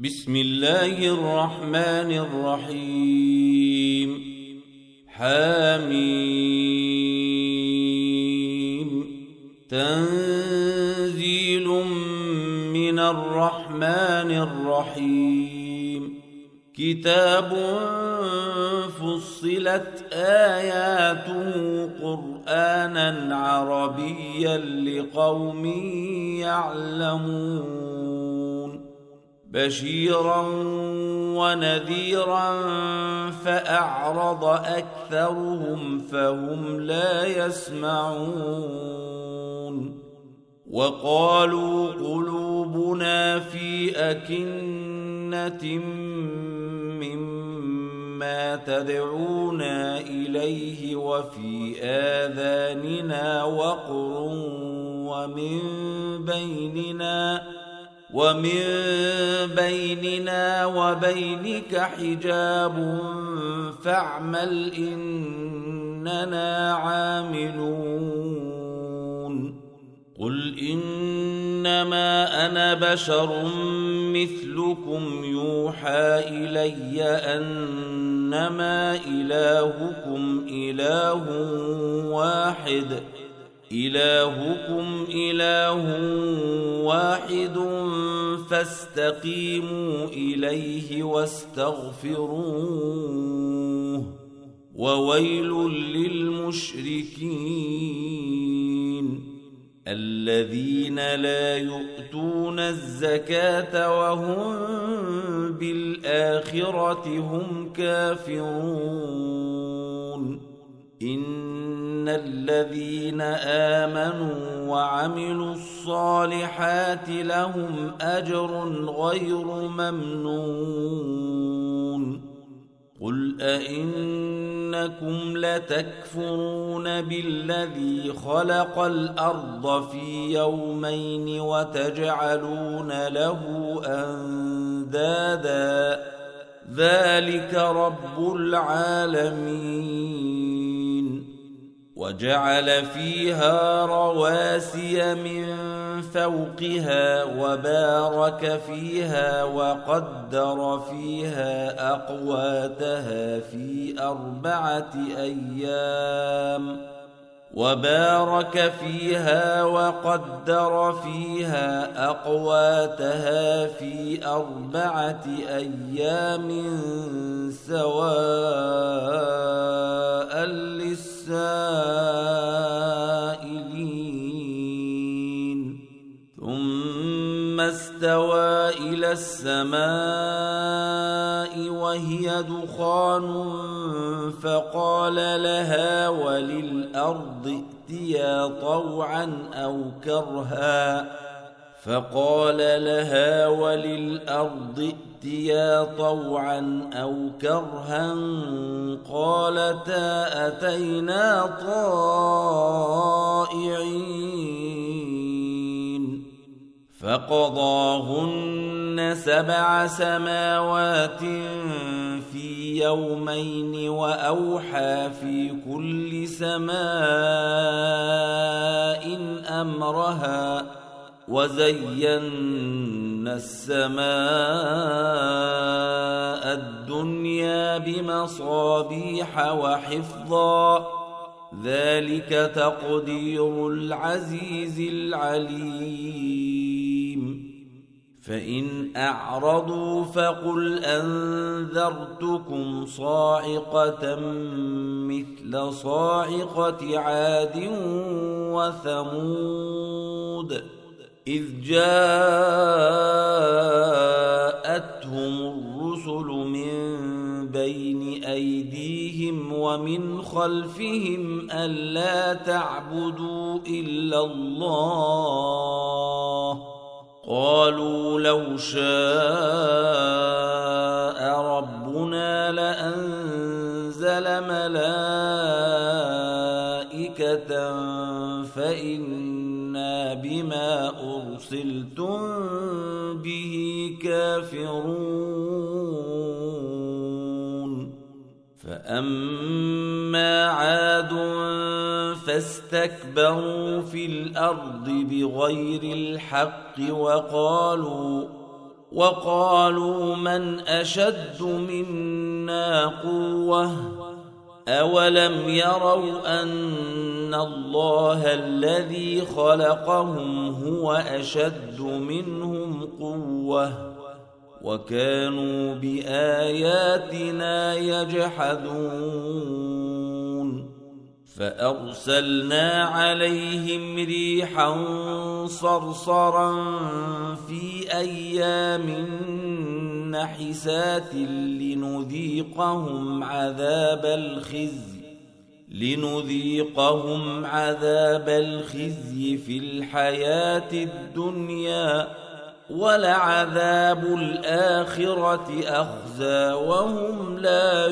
بسم الله الرحمن الرحيم. حميم. تنزيل من الرحمن الرحيم. كتاب فصلت آياته قرآنا عربيا لقوم يعلمون. بشيرا ونذيرا فأعرض أكثرهم فهم لا يسمعون. وقالوا قلوبنا في أكنة مما تدعونا إليه وفي آذاننا وقر ومن بيننا وبينك حجاب فاعمل إننا عاملون. قل إنما أنا بشر مثلكم يوحى إلي أنما إلهكم إله واحد فاستقيموا إليه واستغفروه. وويل للمشركين الذين لا يؤتون الزكاة وهم بالآخرة هم كافرون. إن الذين آمنوا وعملوا الصالحات لهم أجر غير ممنون. قل أئنكم لتكفرون بالذي خلق الأرض في يومين وتجعلون له أندادا ذلك رب العالمين. وجعل فيها رواسي من فوقها وبارك فيها وقدر فيها أقواتها في 4 أيام سواء للسائلين. ثم استوى إلى السماء وهي دخان فقال لها وللأرض ائتيا طوعا أو كرها قالتا أتينا طائعين. فقضاهن 7 سماوات في يومين وأوحى في كل سماء أمرها وزينا السماء الدنيا بمصابيح وحفظا ذلك تقدير العزيز العليم. فإن أعرضوا فقل أنذرتكم صاعقة مثل صاعقة عاد وثمود إذ جاءتهم الرسل من بين أيديهم ومن خلفهم ألا تعبدوا إلا الله قالوا لو شاء ربنا لأنزل ملائكة فإنا بما أرسلتم به كافرون. فأما عاد فاستكبروا في الأرض بغير الحق وقالوا من أشد منا قوة أولم يروا أن الله الذي خلقهم هو أشد منهم قوة وكانوا بآياتنا يجحدون فأرسلنا عليهم ريحا صرصرا في أيام نحسات لنذيقهم عذاب الخزي في الحياة الدنيا ولعذاب الآخرة أخزى وهم لا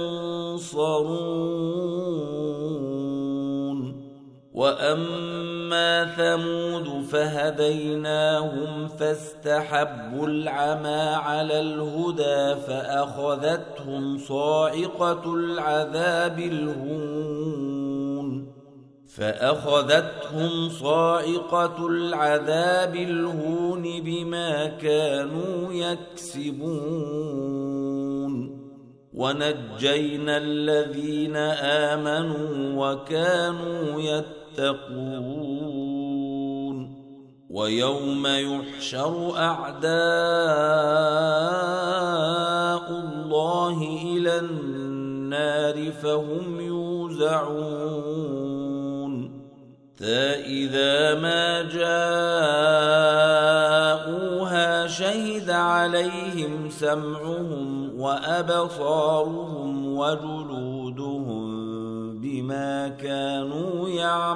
ينصرون وأما ثمود فهديناهم فاستحبوا العمى على الهدى فأخذتهم صاعقة العذاب الهون بما كانوا يكسبون ونجينا الذين آمنوا وكانوا يتقون ويوم يحشر أعداء الله إلى النار فهم يوزعون إذا ما جاءوها شهد عليهم سمعهم وأبصارهم وجلودهم بما كانوا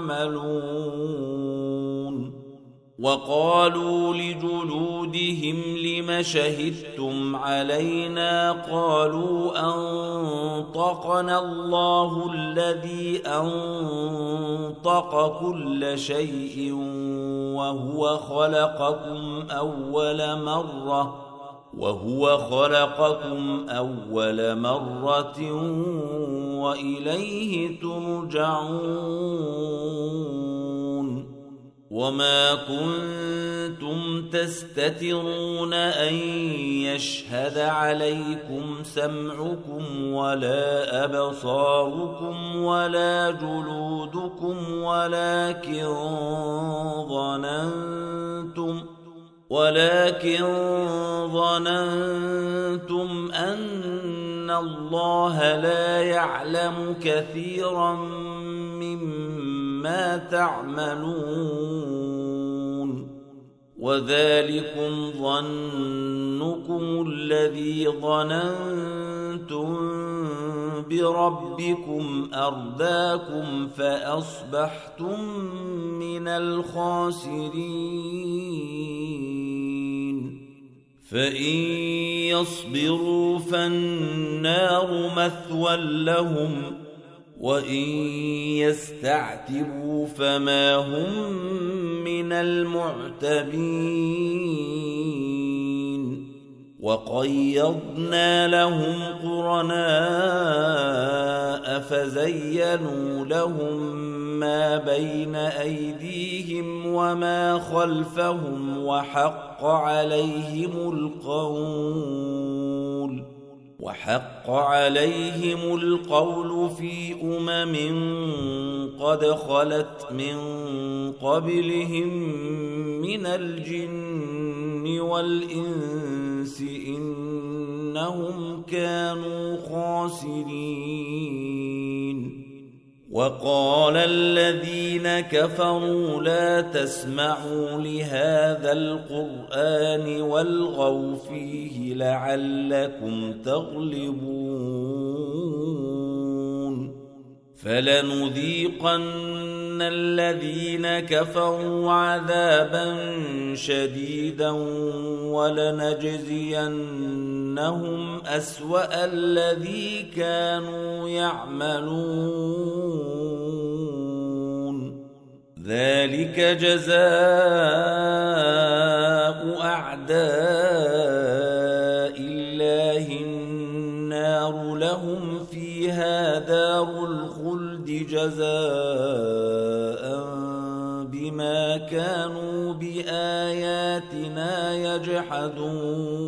يعملون وقالوا لجلودهم لم شهدتم علينا قالوا أنطقنا الله الذي أنطق كل شيء وهو خلقكم أول مرة وإليه ترجعون وما كنتم تستترون أن يشهد عليكم سمعكم ولا أبصاركم ولا جلودكم ولكن ظننتم أن الله لا يعلم كثيرا مما تعملون وذلكم ظنكم الذي ظننتم بربكم أرداكم فأصبحتم من الخاسرين فإن يصبروا فالنار مثوى لهم وإن يستعتبوا فما هم من المعتبين وقيضنا لهم قرناء فزينوا لهم ما بين أيديهم وما خلفهم وحق عليهم القول في قد خلت من قبلهم من الجن والإنس إنهم كانوا خاسرين وقال الذين كفروا لا تسمعوا لهذا القرآن والغوا فيه لعلكم تغلبون فلنذيقن الذين كفروا عذابا شديدا ولنجزينهم أسوأ الذي كانوا يعملون ذلك جزاء أعداء الله النار لهم فيها دار الخلد جزاء بما كانوا بآياتنا يجحدون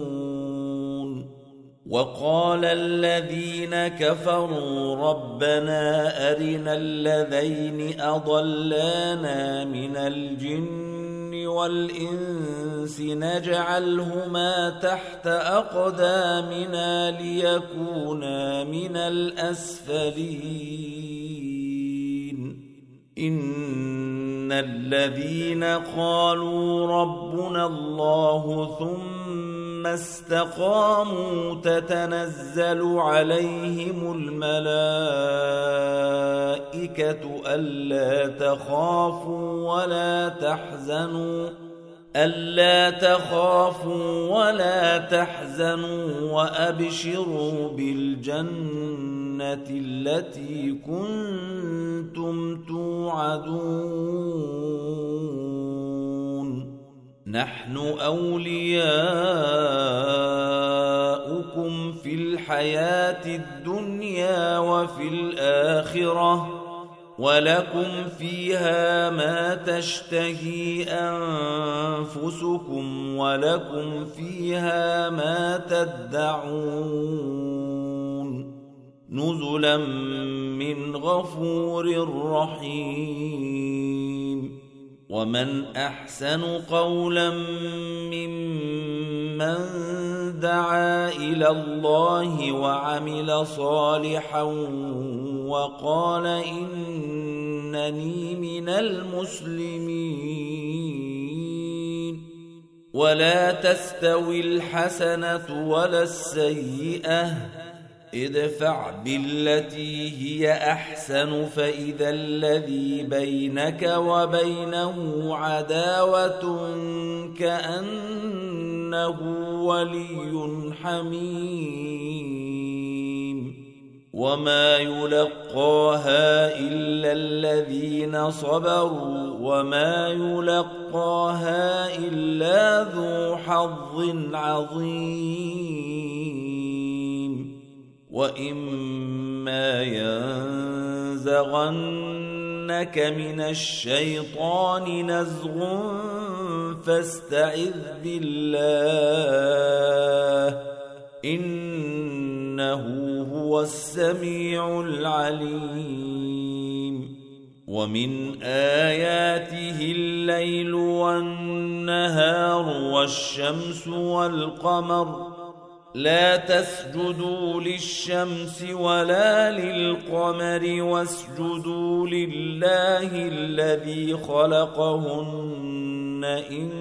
وقال الذين كفروا ربنا أرنا الذين أضلانا من الجن والإنس نجعلهما تحت أقدامنا ليكونا من الأسفلين إن الذين قالوا ربنا الله ثم استقاموا تتنزل عليهم الملائكة ألا تخافوا ولا تحزنوا وأبشروا بالجنة التي كنتم توعدون نحن أولياؤكم في الحياة الدنيا وفي الآخرة ولكم فيها ما تشتهي أنفسكم ولكم فيها ما تدعون نزلا من غفور رحيم ومن أحسن قولا ممن دعا إلى الله وعمل صالحا وقال إنني من المسلمين ولا تستوي الحسنة ولا السيئة ادفع بالتي هي أحسن فإذا الذي بينك وبينه عداوة كأنه ولي حميم وما يلقاها إلا الذين صبروا وما يلقاها إلا ذو حظ عظيم وإما ينزغنك من الشيطان نزغ فاستعذ بالله إنه هو السميع العليم ومن آياته الليل والنهار والشمس والقمر لا تسجدوا للشمس ولا للقمر واسجدوا لله الذي خلقهن إن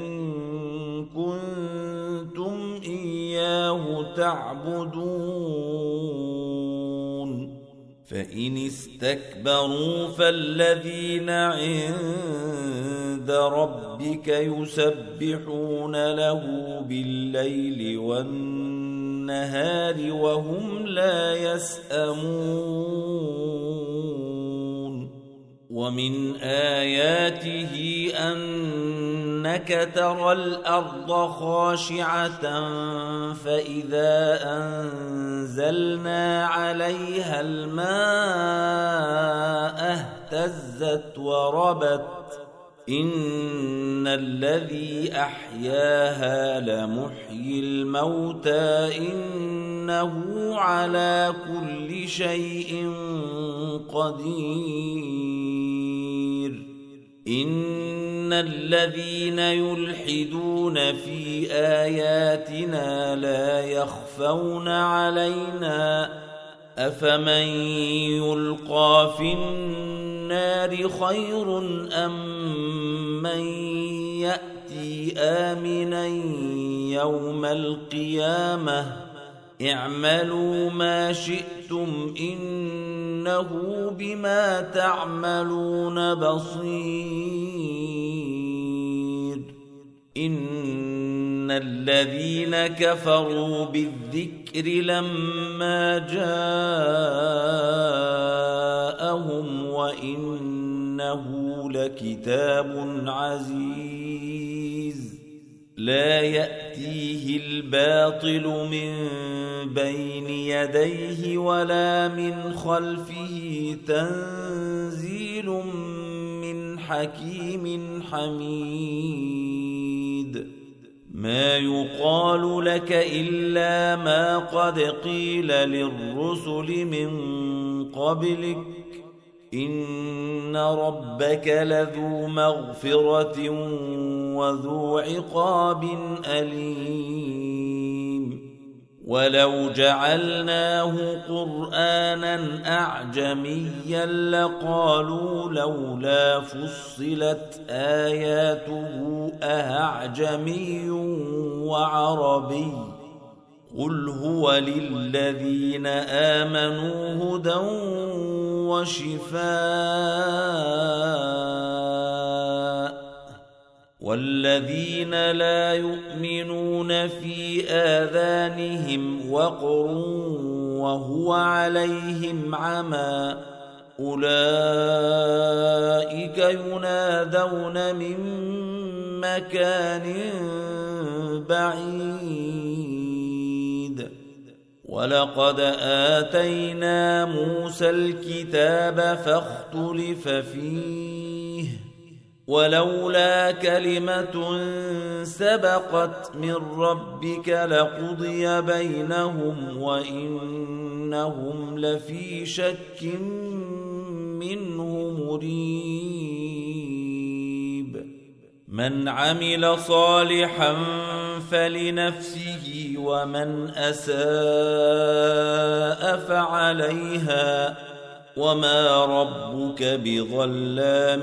كنتم إياه تعبدون فإن استكبروا فالذين عند ربك يسبحون له بالليل والنهار وهم لا يسأمون ومن آياته أنك ترى الأرض خاشعة فإذا أنزلنا عليها الماء اهتزت وربت إن الذي أحياها لمحيي الموتى إنه على كل شيء قدير إن الذين يلحدون في آياتنا لا يخفون علينا أفمن يلقى في النار خير أم من يأتي آمنا يوم القيامة اعملوا ما شئتم إنه بما تعملون بصير إن الذين كفروا بالذكر لما جاءهم وإنه لكتاب عزيز لا يأتيه الباطل من بين يديه ولا من خلفه تنزيل من حكيم حميد ما يقال لك إلا ما قد قيل للرسل من قبلك إن ربك لذو مغفرة وذو عقاب أليم ولو جعلناه قرآنا أعجميا لقالوا لولا فصلت آياته أأعجمي وعربي قل هو للذين آمنوا هدى وشفاء والذين لا يؤمنون في آذانهم وقر وهو عليهم عمى أولئك ينادون من مكان بعيد ولقد آتينا موسى الكتاب فاختلف فيه ولولا كلمة سبقت من ربك لقضي بينهم وإنهم لفي شك منه مريب من عمل صالحا فلنفسه ومن أساء فعليها وما ربك بظلام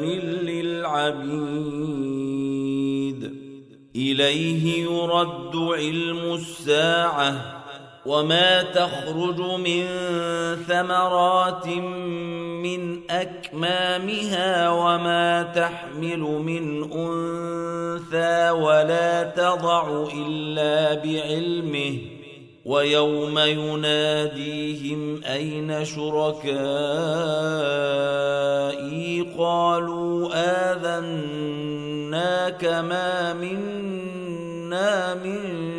للعبيد إليه يرد علم الساعة وما تخرج من ثمرات من أكمامها وما تحمل من أنثى ولا تضع إلا بعلمه ويوم يناديهم أين شركائي قالوا آذناك ما منا من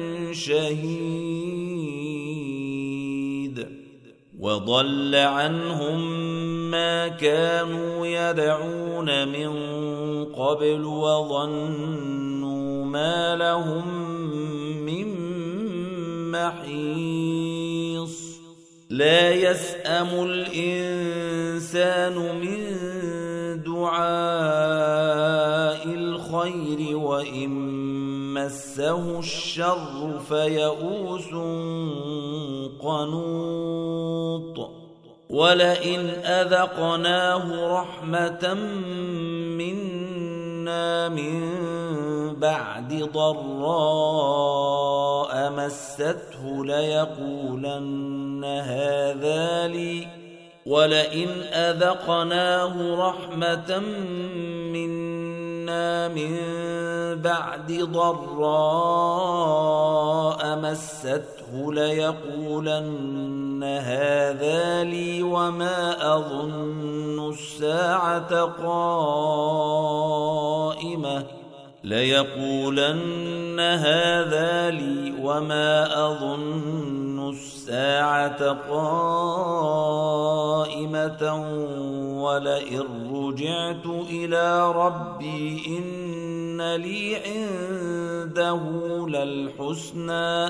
شهيد وضل عنهم ما كانوا يدعون من قبل وظنوا ما لهم من محيص لا يسأم الإنسان من دعاء الخير وإن مسه الشر فيئوس قنوط ولئن أذقناه رحمة منا من بعد ضراء مسته ليقولن هذا لي ولئن أذقناه رحمة منا من بعد ضراء مسته ليقولن هذا لي وما أظن الساعة قائمة ليقولن هذا لي وما أظن الساعة قائمة ولئن رجعت إلى ربي إن لي عنده للحسنى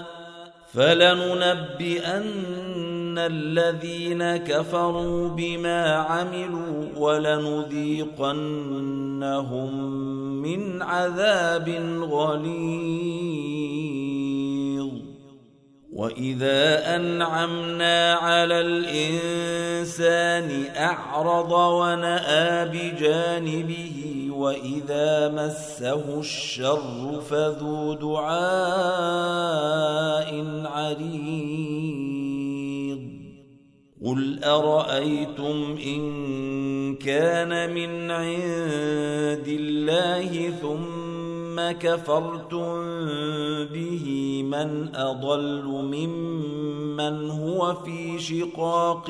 فلننبئن الذين كفروا بما عملوا ولنذيقنهم من عذاب غليظ وإذا أنعمنا على الإنسان أعرض ونأى بجانبه وإذا مسه الشر فذو دعاء عريض قل أرأيتم إن كان من عند الله ثم كفرتم به من أضل ممن هو في شقاق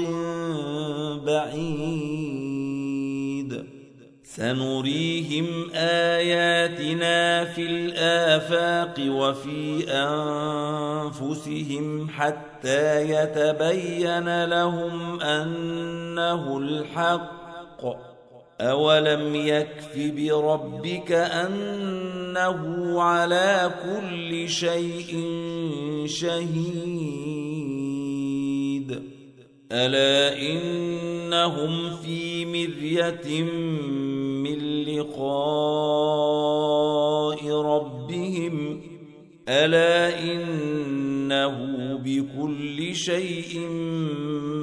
بعيد سنريهم آياتنا في الآفاق وفي أنفسهم حتى يتبين لهم أنه الحق أولم يكف بربك أنه على كل شيء شهيد ألا إنهم في مرية من لقاء ربهم ألا إنه بكل شيء